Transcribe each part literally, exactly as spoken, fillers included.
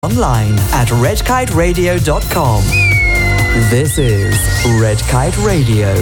Online at red kite radio dot com. This is Red Kite Radio.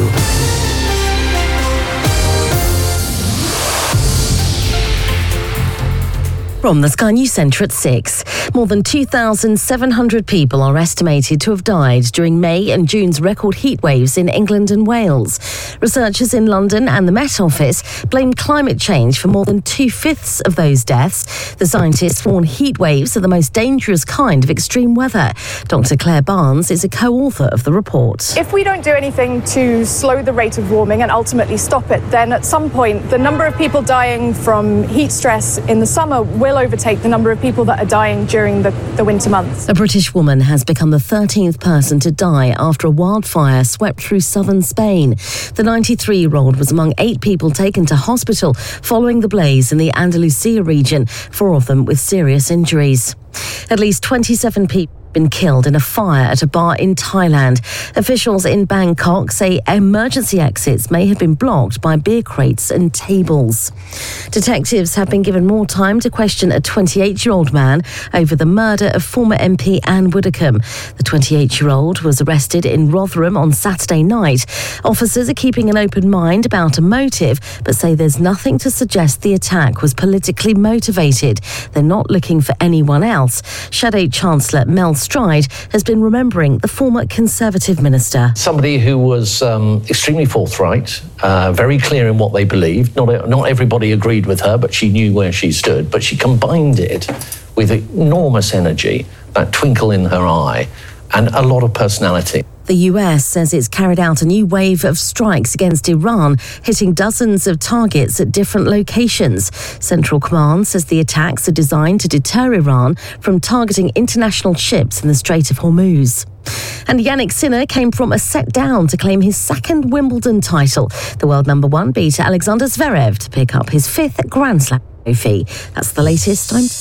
From the Sky News Centre at six. More than two thousand seven hundred people are estimated to have died during May and June's record heat waves in England and Wales. Researchers in London and the Met Office blame climate change for more than two-fifths of those deaths. The scientists warn heat waves are the most dangerous kind of extreme weather. Doctor Claire Barnes is a co-author of the report. If we don't do anything to slow the rate of warming and ultimately stop it, then at some point the number of people dying from heat stress in the summer will overtake the number of people that are dying during the, the winter months. A British woman has become the thirteenth person to die after a wildfire swept through southern Spain. The ninety-three-year-old was among eight people taken to hospital following the blaze in the Andalusia region, four of them with serious injuries. At least twenty-seven people been killed in a fire at a bar in Thailand. Officials in Bangkok say emergency exits may have been blocked by beer crates and tables. Detectives have been given more time to question a twenty-eight-year-old man over the murder of former M P Anne Widdecombe. The twenty-eight-year-old was arrested in Rotherham on Saturday night. Officers are keeping an open mind about a motive, but say there's nothing to suggest the attack was politically motivated. They're not looking for anyone else. Shadow Chancellor Mel Stride has been remembering the former Conservative minister. Somebody who was um, extremely forthright, uh, very clear in what they believed. Not, not everybody agreed with her, but she knew where she stood. But she combined it with enormous energy, that twinkle in her eye, and a lot of personality. The U S says it's carried out a new wave of strikes against Iran, hitting dozens of targets at different locations. Central Command says the attacks are designed to deter Iran from targeting international ships in the Strait of Hormuz. And Yannick Sinner came from a set down to claim his second Wimbledon title. The world number one beat Alexander Zverev to pick up his fifth Grand Slam trophy. That's the latest. I'm...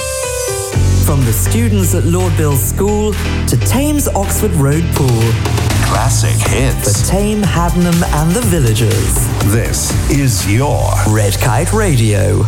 From the students at Lord Bill's School to Thames Oxford Road Pool. Classic hits. For Tame, Haddenham and the Villagers. This is your Red Kite Radio.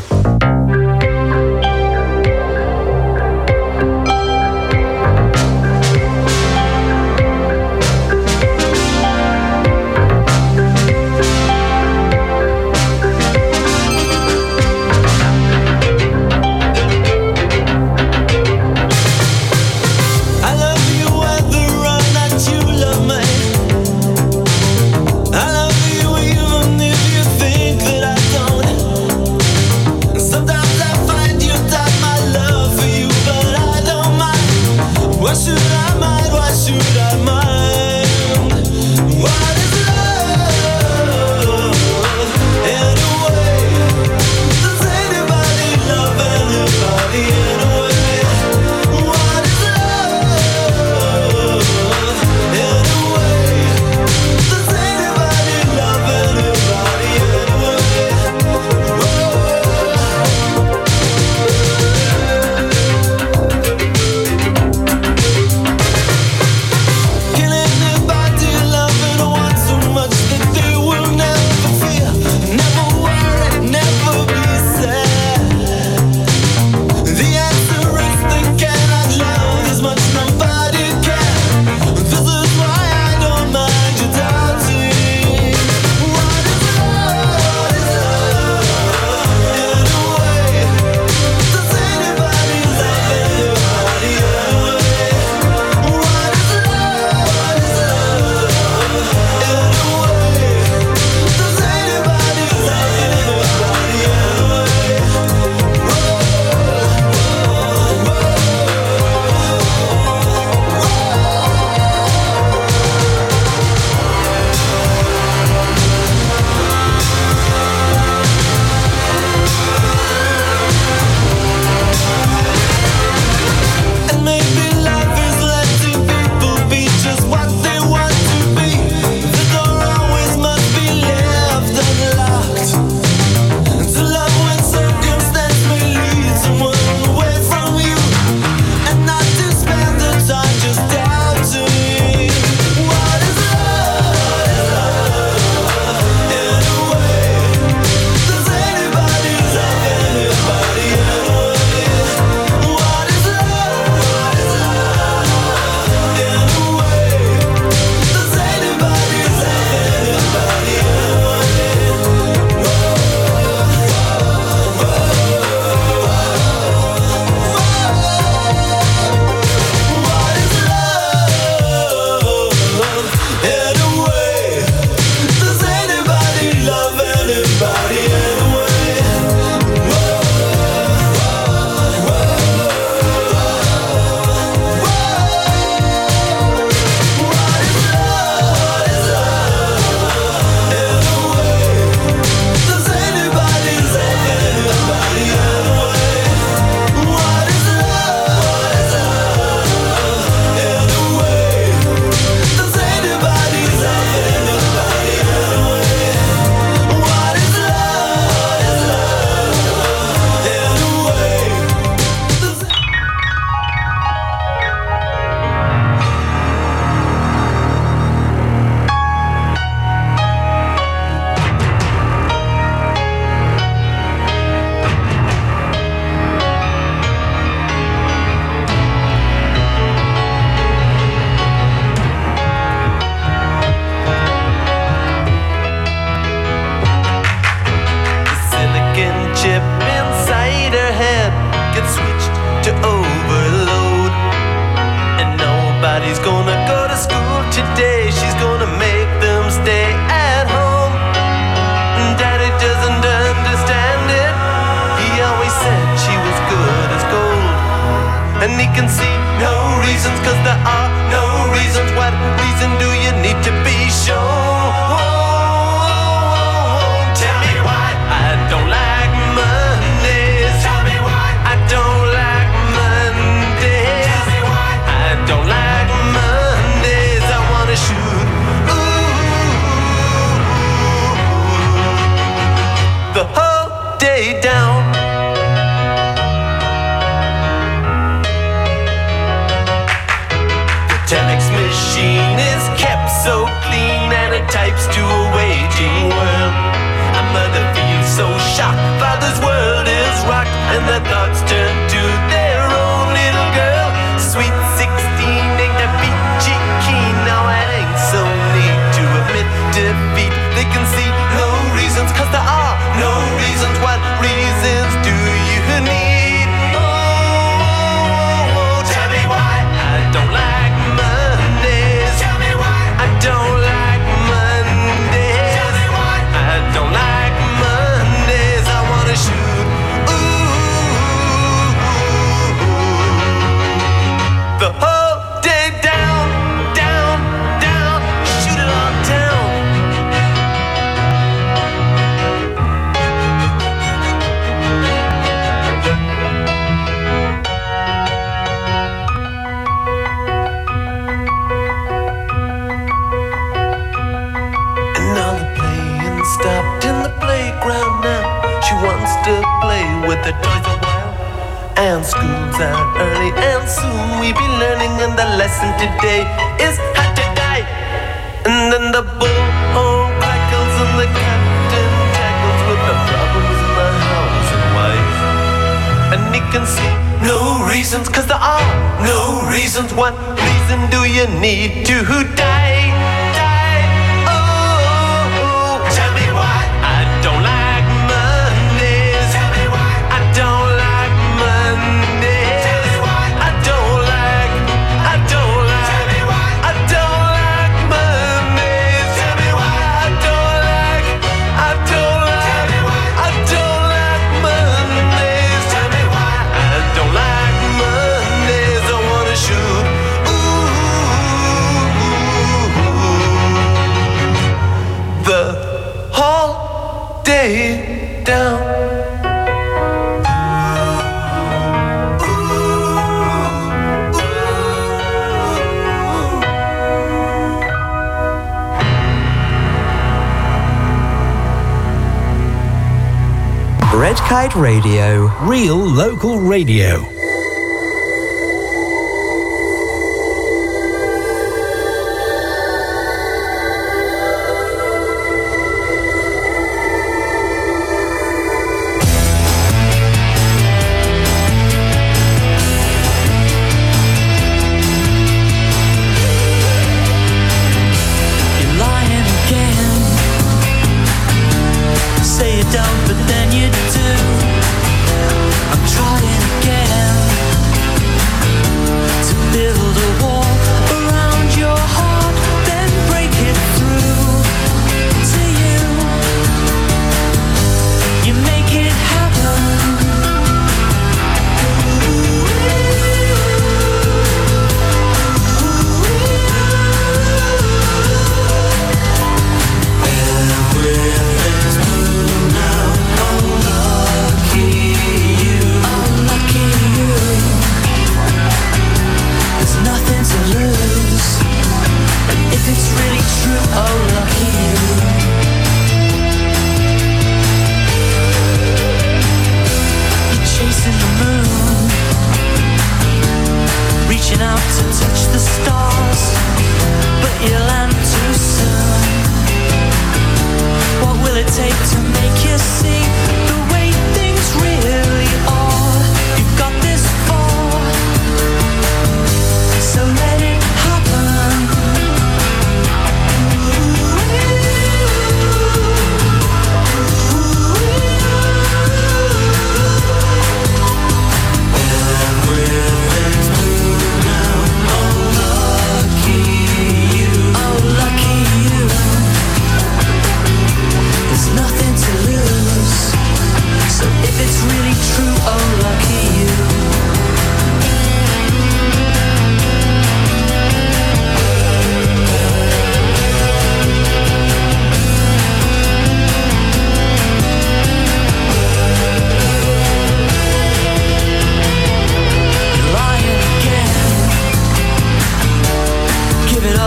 today. She's gonna make them stay at home. Daddy doesn't understand it. He always said she was good as gold. And he can see no reasons, cause there are no reasons. What reason do you need to be shown? Tell me why I don't like Mondays. Tell me why I don't like Mondays. Tell me why I don't like Mondays. I wanna shoot ooh, the whole day down. Telex machine is kept so clean and it types to a waging world. A mother feels so shocked, father's world is rocked, and their thoughts turn to their own little girl. Sweet sixteen ain't that peachy keen. Now it ain't so neat to admit defeat. They can see no reasons, cause there are no reasons. What reasons do you need? Oh, tell me why I don't like don't like Mondays. Tell me why I don't like Mondays. I wanna shoot ooh, the whole day down, down, down. Shoot it all down. Stopped in the playground now. She wants to play with the toys a while. And school's out early and soon we be learning. And the lesson today is how to die. And then the bullhorn crackles and the captain tackles with the problems in the house and wife. And he can see no reasons, cause there are no reasons. What reason do you need to die? Don't like Mondays. Tell me why I don't like Mondays. Tell me why I don't like. I don't like. Tell me why I don't like Mondays. Tell me why I don't like. I don't like. Tell me why I don't like Mondays. Tell me why I don't like Mondays. I wanna shoot ooh, the whole day down. Red Kite Radio. Real local radio.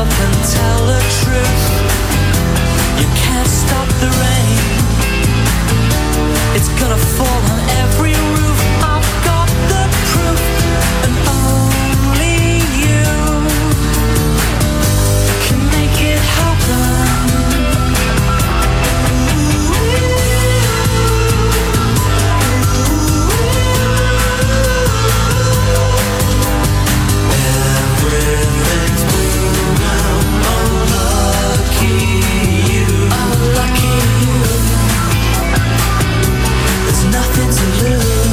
yourself and tell the truth. You can't stop the rain. It's gonna fall on every roof. I've got the proof, and only you can make it happen. Everything's moving out. Oh, lucky you. Oh, lucky you. There's nothing to lose.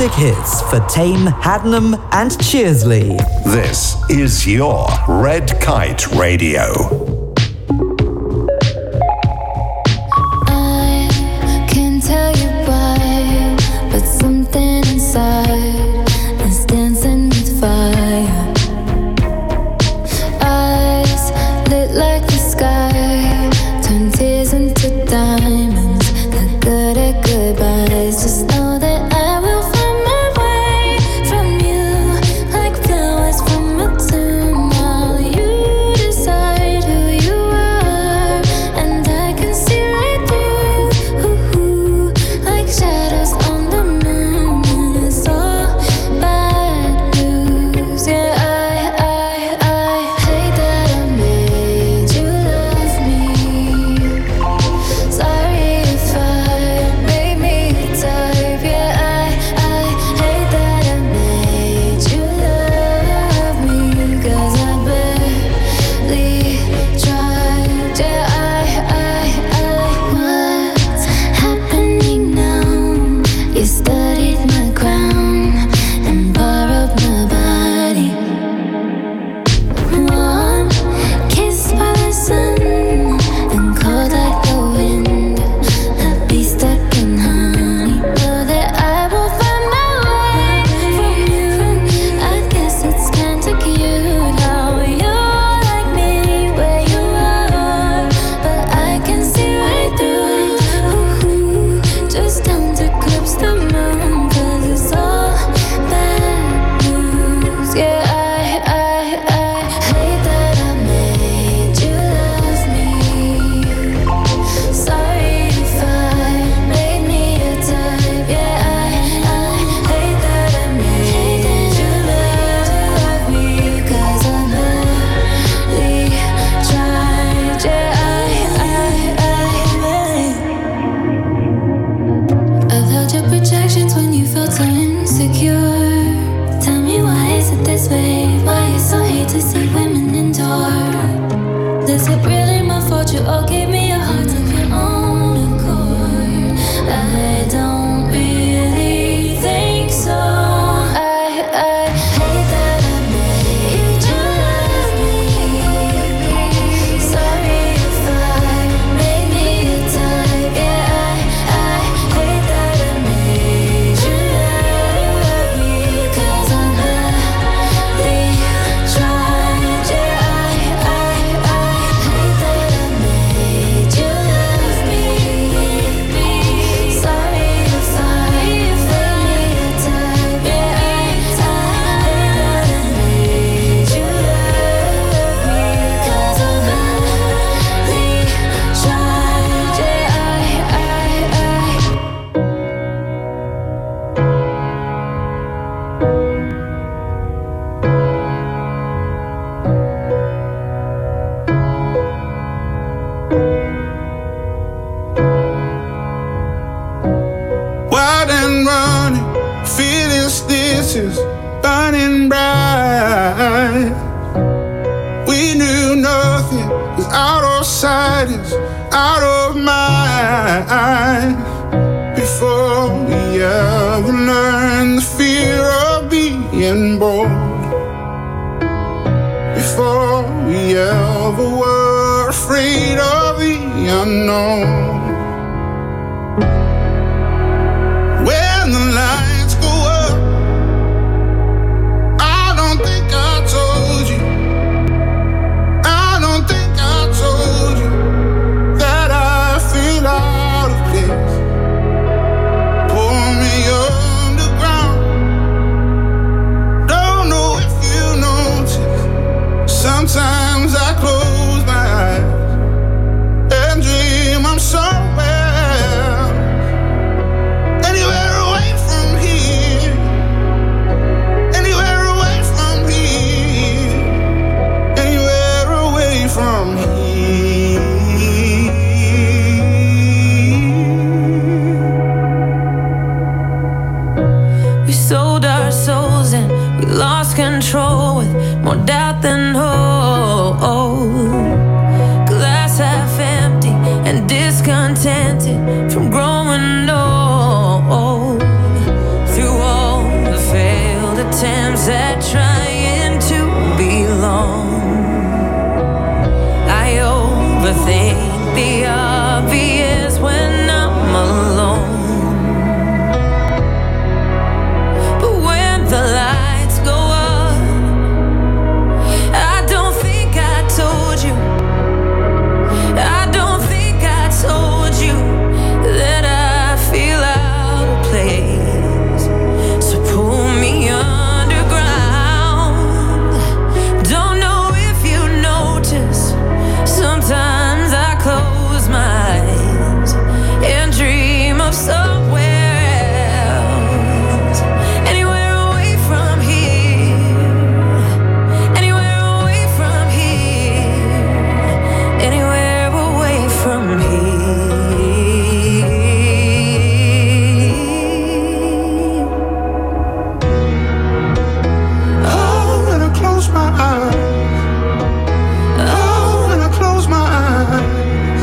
classic hits for Tame, Haddenham and Cheersley. This is your Red Kite Radio. Discontented from growing old. Through all attempts at trying to belong. I overthink the obvious when I'm alone. But when the lights go up, I don't think I told you. I don't think I told you that I feel out of place. So pull me underground. Don't know if you notice. Sometimes I close my eyes and dream of somewhere else. Anywhere away from here. Anywhere away from here. Anywhere away from here. Oh, when I close my eyes. Oh, when I close my eyes.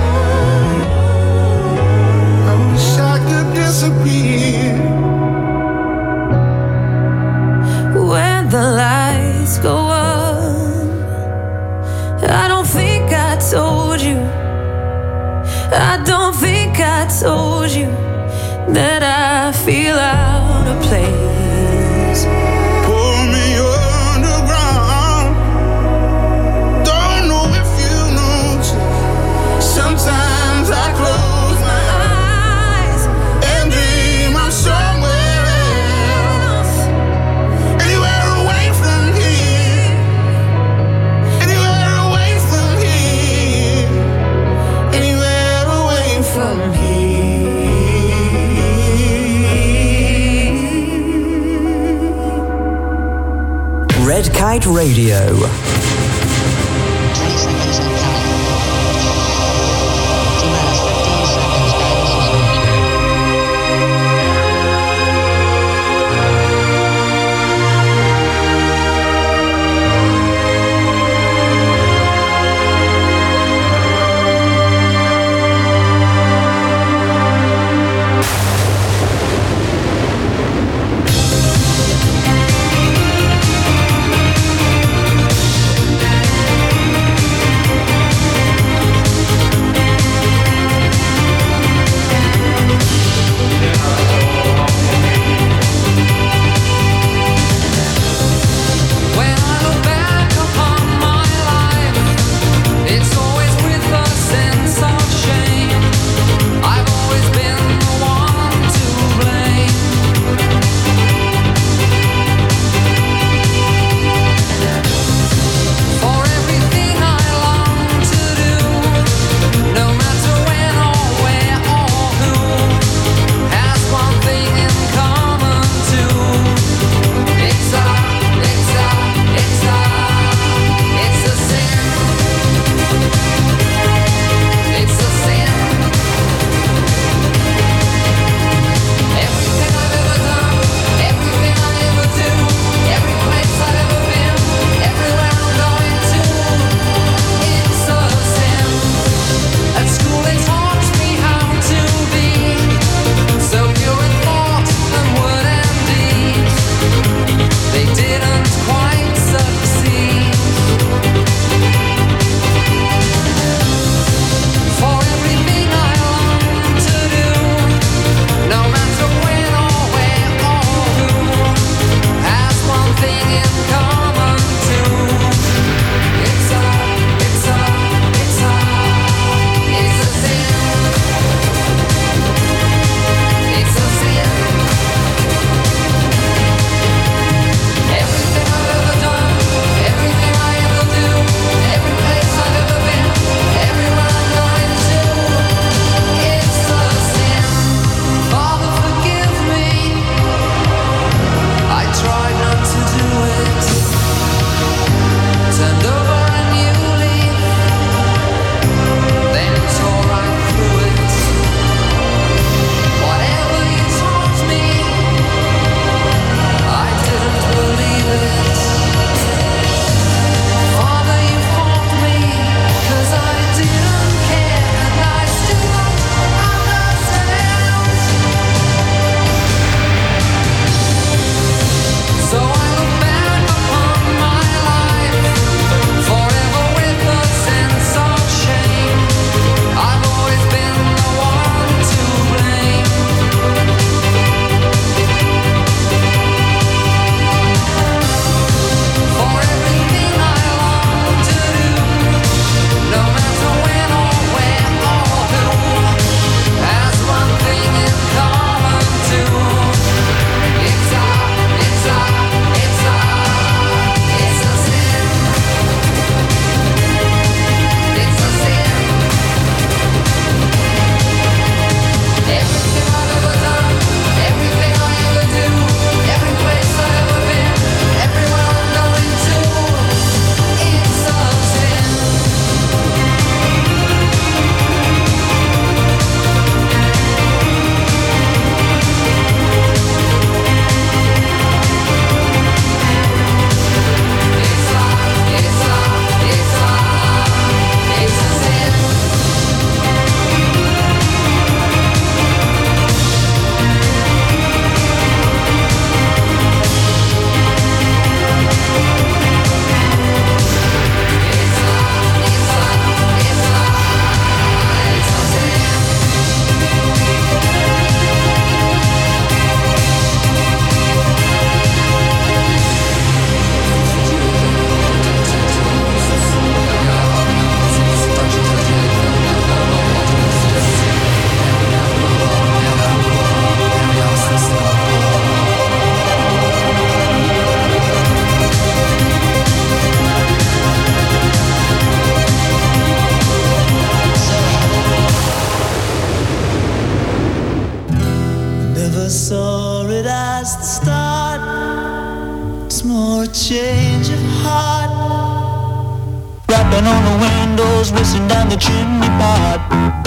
I wish I could disappear. When the lights go up, I don't think I told you. I don't think I told you that I feel out of place. Pull me underground. Don't know if you notice. Sometimes I close my eyes and dream I'm somewhere else. Anywhere away from here. Anywhere away from here. Anywhere away from here. Red Kite Radio. twenty seconds and counting. T minus fifteen seconds, guidance is on. It's more a change of heart. Rapping on the windows, whistling down the chimney pot.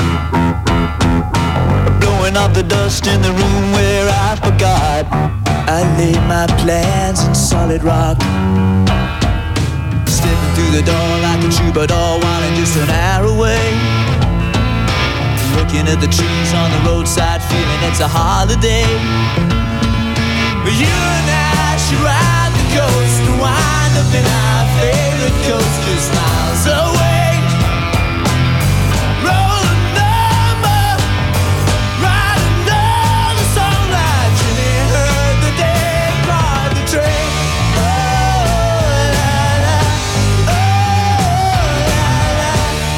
Blowing off the dust in the room where I forgot. I laid my plans in solid rock. Stepping through the door like a troubadour, winding just an hour away. Looking at the trees on the roadside, feeling it's a holiday. You and I should ride the coast and wind up in our favorite coast just miles away. Roll a number, ride another song like Jimmy heard the day, ride the train. Oh, la, la, oh, la, la,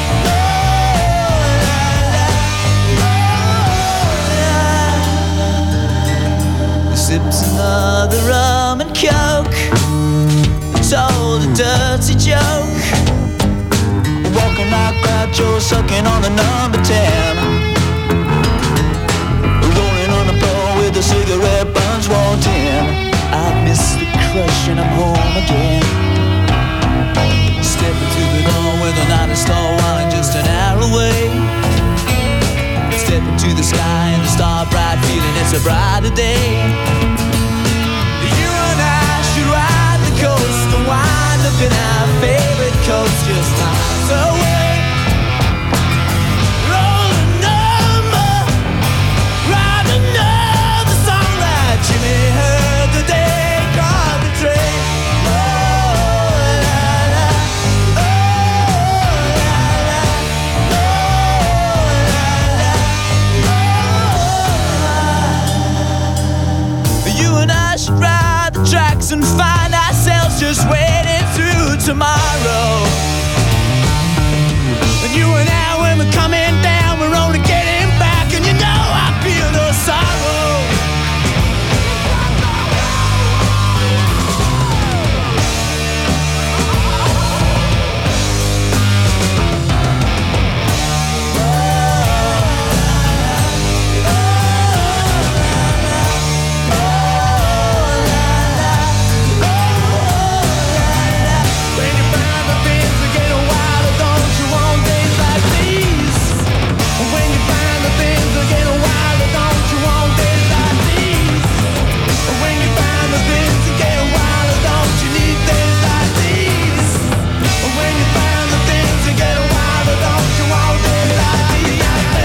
oh, la, la, oh, la. Sips another rum and coke, told a dirty joke. Walking like Groucho, sucking on the number ten. Rolling on the floor with the cigarette buns walked in. I miss the crush and I'm home again. Stepping through the door with a night star winding just an hour away. Stepping to the sky and the star bright, feeling it's a brighter day. You and I should ride the coast and wind up in our favorite coast just miles away. Roll a number, ride another song like Jimmy heard the day, caught the train. Oh, la, la, oh, la, la, oh, la, la, oh, la. You and I should ride the tracks and find ourselves just waiting through tomorrow. And you and I, when we're coming down, we're only getting back, and you know I feel no sorrow. When you find the things that get wilder, don't you want days like these? When you find the things that get wilder, don't you want days like these? When you find the things that get wilder, don't you need days like these? When you find the things that get wilder, don't you want days like these?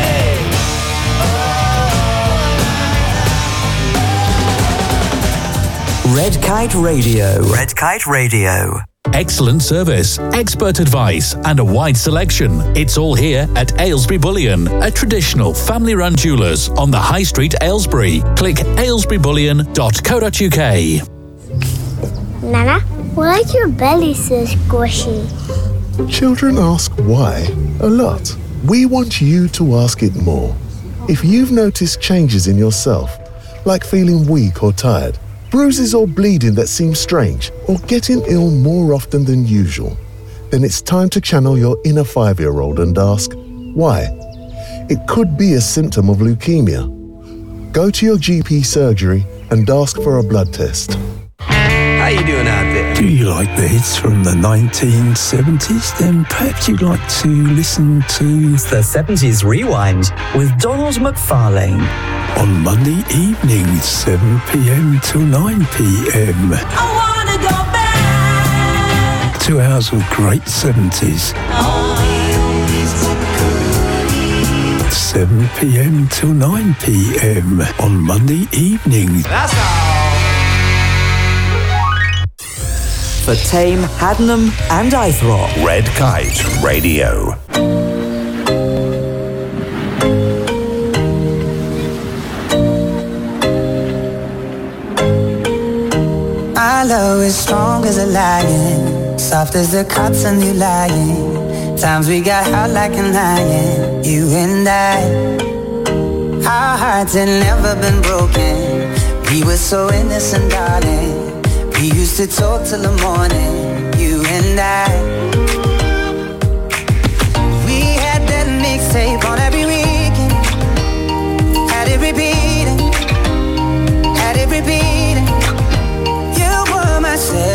Red Kite Radio. Red Kite Radio. Excellent service, expert advice, and a wide selection. It's all here at Aylesbury Bullion, a traditional family-run jewellers on the High Street, Aylesbury. Click aylesbury bullion dot co dot uk. Nana, why is your belly so squishy? Children ask why a lot. We want you to ask it more. If you've noticed changes in yourself, like feeling weak or tired, bruises or bleeding that seem strange, or getting ill more often than usual, then it's time to channel your inner five-year-old and ask, why? It could be a symptom of leukemia. Go to your G P surgery and ask for a blood test. How you doing out there? Do you like the hits from the nineteen seventies? Then perhaps you'd like to listen to the seventies Rewind with Donald McFarlane. On Monday evenings, seven p.m. till nine p.m. I wanna go back. Two hours of great seventies. seven p.m. till nine p.m. on Monday evenings. That's all. For Tame, Haddenham and Eythrop. Red Kite Radio. My love is strong as a lion, soft as the cotton you lying. Times we got hot like an iron, you and I. Our hearts had never been broken. We were so innocent, darling. We used to talk till the morning, you and I. We had that mixtape on every weekend. Had it repeating, had it repeating. You were my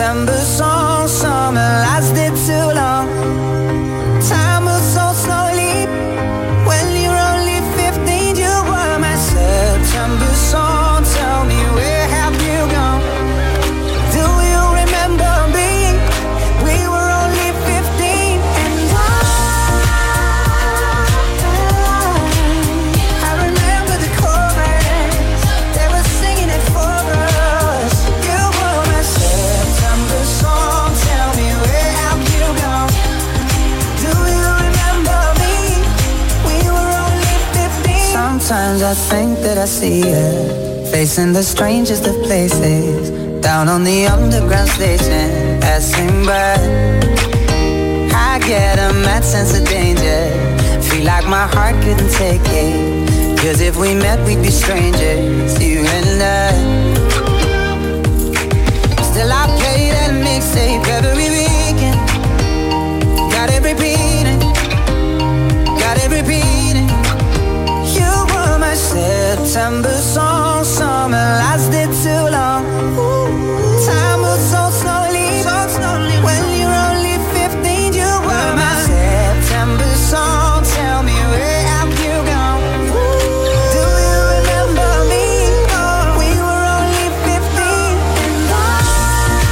September song, summer lasted too long. Time moves so slowly. When you're only fifteen, you were my September song. Tell me, where have you gone? Do you remember me? We were only fifteen, and I, I remember the chorus. They were singing it for us. You were my September song. Tell me, where have you gone? Do you remember me? We were only fifteen. Sometimes I think that I see you facing the strangest of places, down on the underground station, passing by. I get a mad sense of danger, feel like my heart couldn't take it. Cause if we met, we'd be strangers, you and I. Still I play that mixtape every weekend. Got it repeating, got it repeating. You were my September song, summer lasted too long. Time moves so slowly, so slowly. When you're only fifteen, you were my September song. Tell me, where have you gone? Do you remember me? We were only fifteen, and I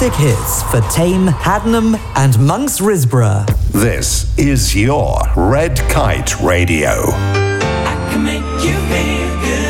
classic hits for Tame, Haddenham and Monks Risborough. This is your Red Kite Radio. I can make you feel good.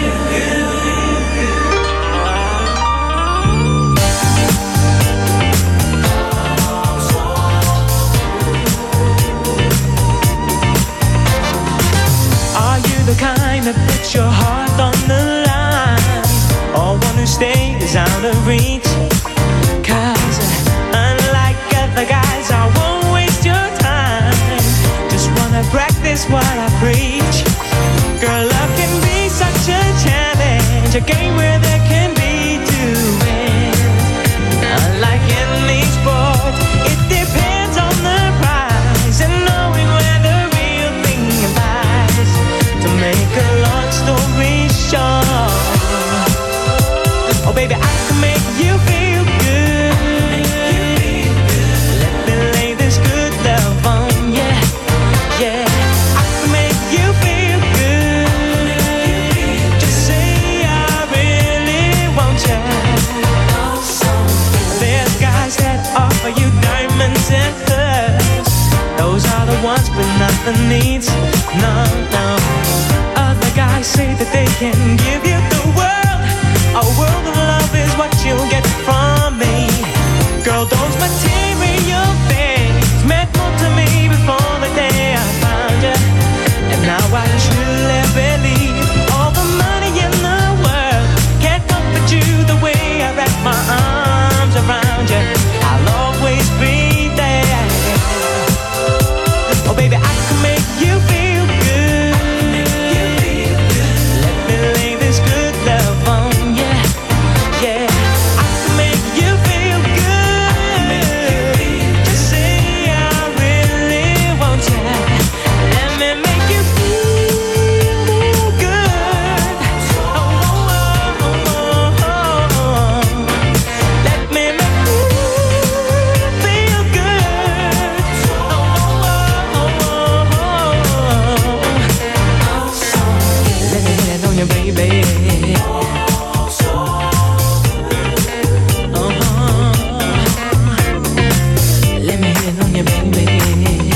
Are you the kind that puts your heart on the line, or one who stays out of reach? Cause unlike other guys, I won't waste your time. Just wanna practice what I preach. Girl, love can be such a challenge, a game where there can be two wins. Unlike any sport, it depends on the prize and knowing where the real thing lies. To make a long story short, oh baby, I can make you feel good. Let me lay this good love on you, yeah. I can make you feel good. Just say I really want you. There's guys that offer you diamonds and pearls. Those are the ones with nothing needs, no, no. Other guys say that they can give you the world. A world of love is what you'll get from me. Girl, those material things meant more to me before the day I found you. And now I truly believe all the money in the world can't comfort you the way I wrap my arms around you. I'll always be there. Oh baby, I can make you feel good. Let me lay this good love on you, yeah. I can make you feel good. Just say I really want you. Let me make you feel good. Oh, oh, oh, oh, oh. Let me make you feel good. Oh, oh, oh, oh, oh. Let me hit it on you, baby. Let me hit it on you, baby.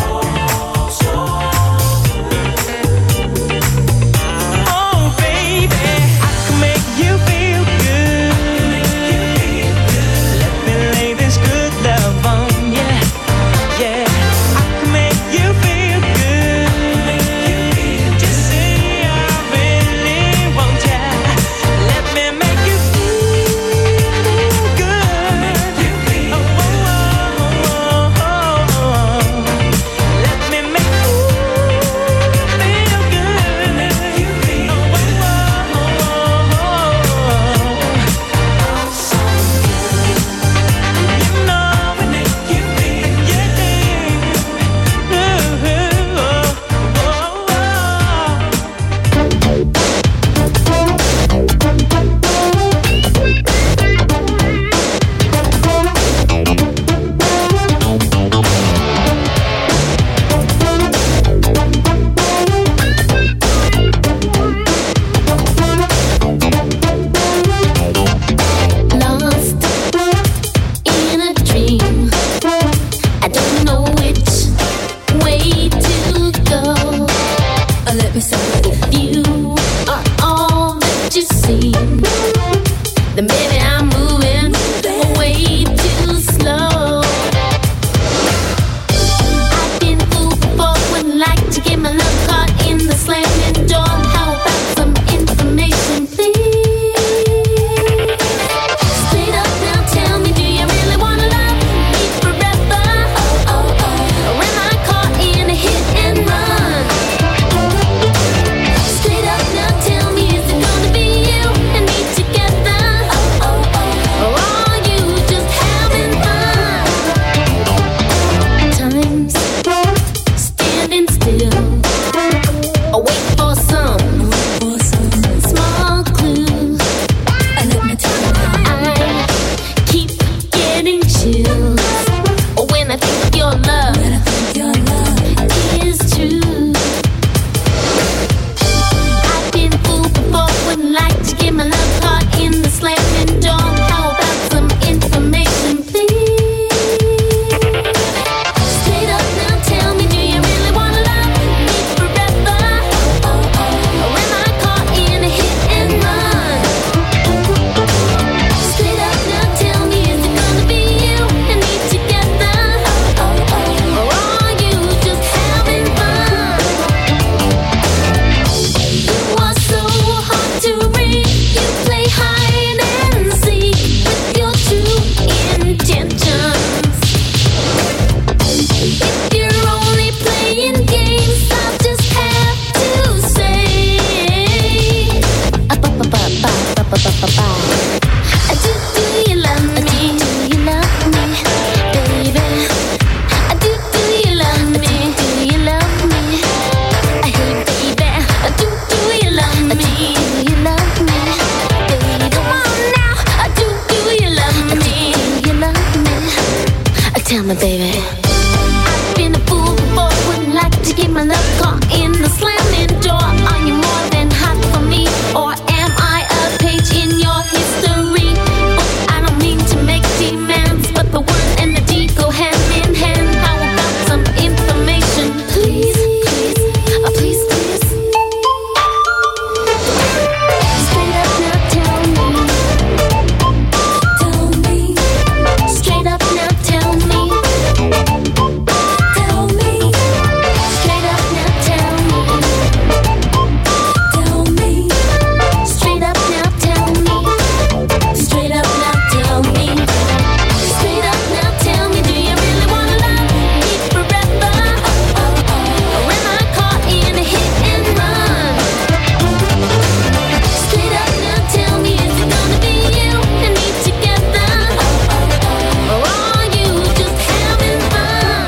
Oh, baby, I can make you feel good. Let me lay this good love on you, yeah. I can make you feel good. Just say I really want you. Let me make you feel good. Oh, oh, oh, oh, oh. Let me make you feel good. Oh, oh, oh, oh. You know when it you feel, yeah, ooh, oh, oh, oh. Lost in a dream. I don't know which way to go. Uh, Let me say if you are all that you seem, then maybe I'm moving way too slow. I've been fooled before, wouldn't like to get my love caught in the slamming door. How about some information, please? Straight up now, tell me, do you really wanna love me forever? Oh, oh, oh. Or am I caught in a hit and run? Straight up now, tell me, is it gonna be you and me together? Oh, oh, oh. Or are you just having fun? Time's standing still. I wait for some small clue. Let me tell you, I keep getting chills when I think your love is true. I've been fooled before, wouldn't like to get my love caught in the slamming door. How about some information, Tell me, baby. I've been a fool before, wouldn't like to get my love caught in the slamming door. Are you more than hot for me, or am I a page in your history? Oh, I don't mean to make demands, but the word and the deed go hand in hand. How about some information, please, please, oh, please, please. Straight up now, tell me, tell me. Straight up now, tell me, tell me. Straight up now, tell me, tell me. Straight up now, tell me, straight up now, tell me. Straight up now, tell me, do you really wanna love me forever? Oh, oh, oh. Or am I caught in a hit and run? Straight up now, tell me, is it gonna be you and me together? Oh, oh, oh. Or are you just having fun?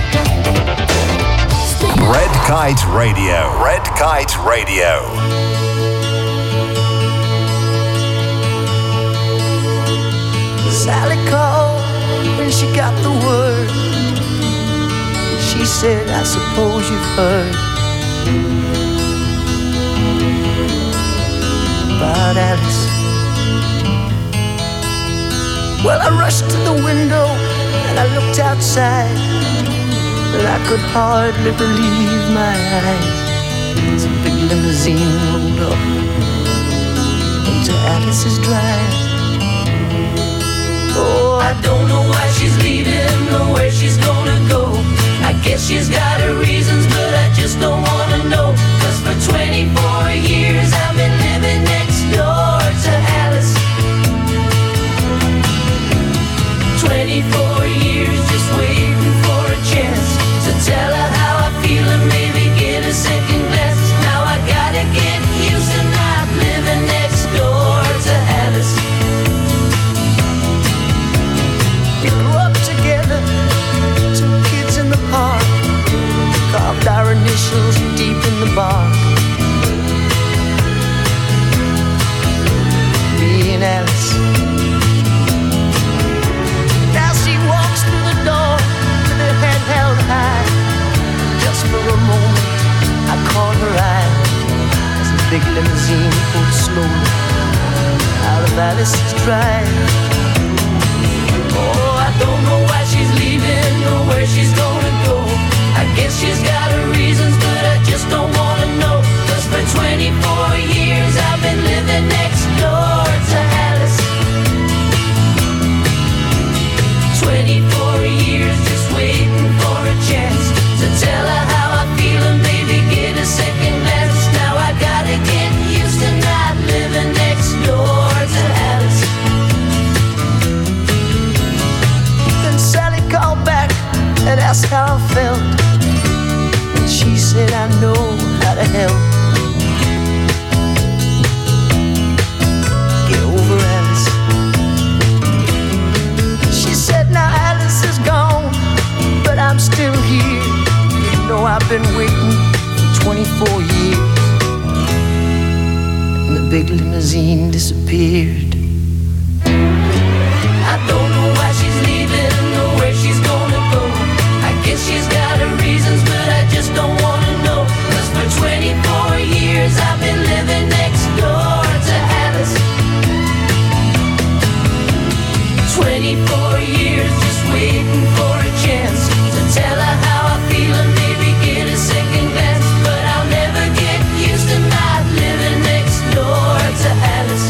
Red Kite Radio. Red Kite Radio. Sally called when she got the word. She said, I suppose you've heard about Alice. Well, I rushed to the window and I looked outside, but I could hardly believe my eyes. As a big limousine rolled up into Alice's drive. Oh, I don't know why she's leaving or where she's gonna go. I guess she's got her reasons, but I just don't wanna know. Cause for twenty-four years I've been living next door to Alice. twenty-four years just waiting for a chance to tell her how I feel and maybe get a second glance. Now I gotta get used to not living next door to Alice. We grew up together, two kids in the park, carved our initials deep in the bark. Me and Alice. Now she walks through the door with her head held high. Just for a moment, I caught her eye as the big limousine pulled slowly out of Alice's drive. Oh, I don't know why she's leaving or where she's gonna go. I guess she's got her reasons, but I just don't wanna know. Cause for twenty-four years I've been living next door to Alice. twenty-four years just waiting for a chance to tell her how I feel and maybe get a second glance. Now I gotta get used to not living next door to Alice. Then Sally called back and asked how I felt, and she said I know how to help. Get over Alice. She said now Alice is gone, but I'm still here. You know I've been waiting for twenty-four years. And the big limousine disappeared. I don't know why she's leaving or where she's gonna go. I guess she's got her reasons, but I just don't wanna know. Cause for twenty-four years I've been living next door to Alice. twenty-four years just waiting for a chance to tell her how I feel and maybe get a second glance. But I'll never get used to not living next door to Alice.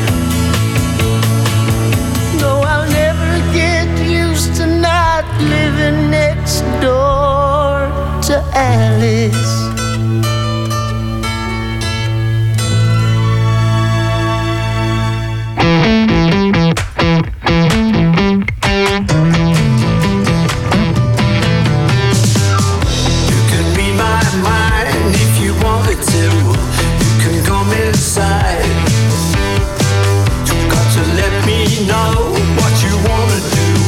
No, I'll never get used to not living next door to Alice.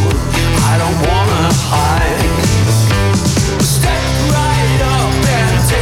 Step right up and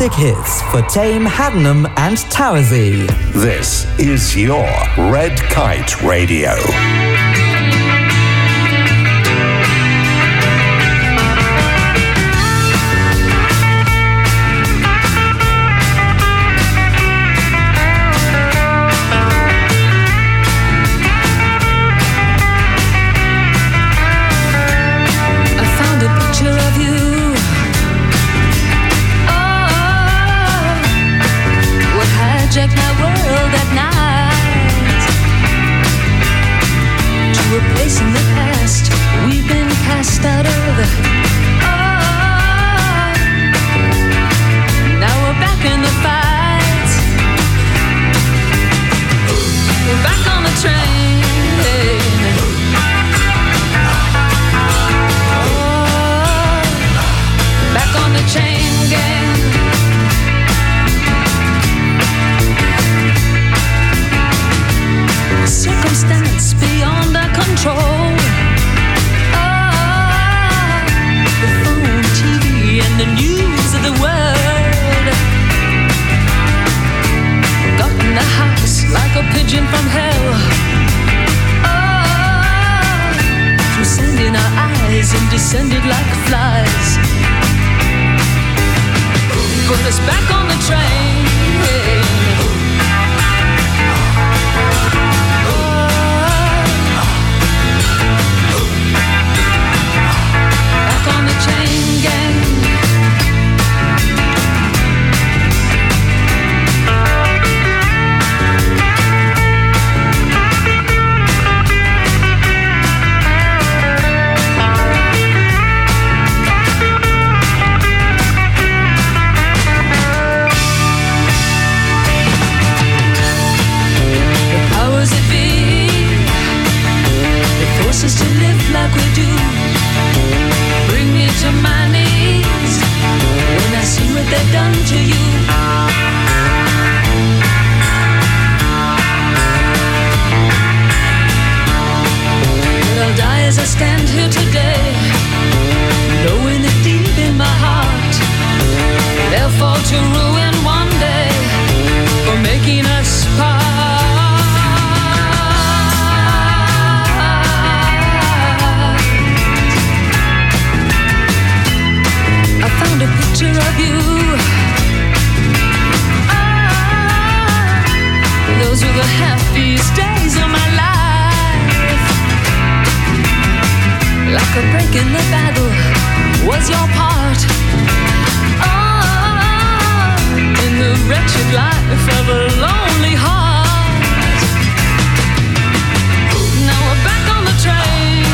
classic hits for Tame, Haddenham and Towersey. This is your Red Kite Radio. Check my world at night to a place in the past we've been cast out of. Oh, now we're back in the fight. We're back on the train. Oh, back on the chain gang. Circumstance beyond our control. Oh, the phone, T V, and the news of the world got in the house like a pigeon from hell. Oh, through sand in our eyes and descended like flies. Put us back on the train. On the chain gang. The powers that be, they force us to live like we do. Bring me to my knees when I see what they've done to you. But I'll die as I stand here today, knowing that deep in my heart they'll fall to ruin one day for making us part. I found a picture of you. Ah, those were the happiest days of my life. Like a break in the battle was your part. Ah, in the wretched life of a lonely heart. Now we're back on the train.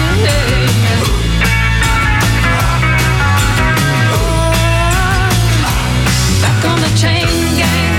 On the chain gang.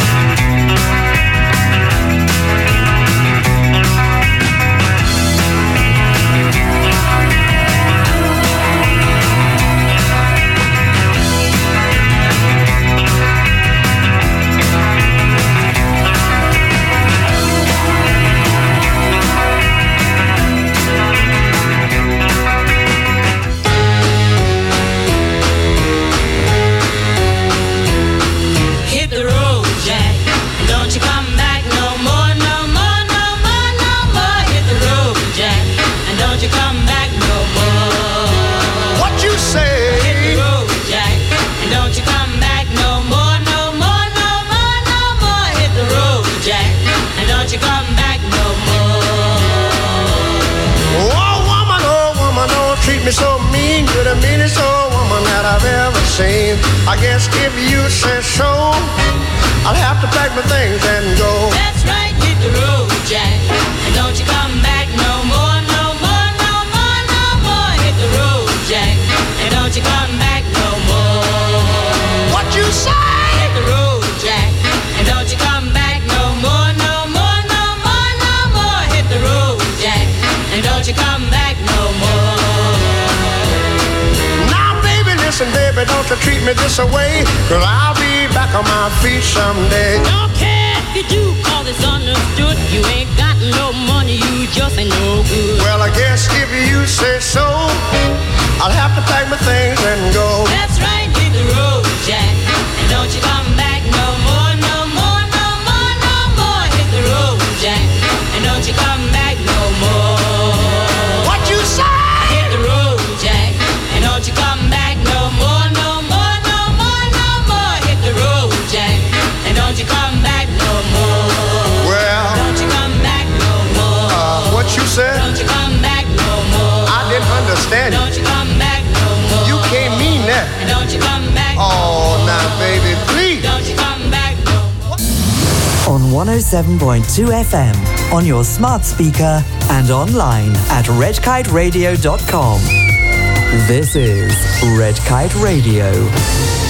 So mean, you're the meanest old woman that I've ever seen. I guess if you say so, I'll have to pack my things and go. That's right, hit the road, Jack, and don't you come back no more, no more, no more, no more. Hit the road, Jack, and don't you come back no more. What you say? Hit the road, Jack, and don't you come back no more, no more, no more, no more. Hit the road, Jack, and don't you come back no more. Listen, baby, don't you treat me this away, 'cause I'll be back on my feet someday. Don't care if you do, 'cause it's understood. You ain't got no money, you just ain't no good. Well, I guess if you say so, I'll have to pack my things and go. That's right, hit the road, Jack, and don't you one oh seven point two F M on your smart speaker and online at red kite radio dot com. This is Red Kite Radio.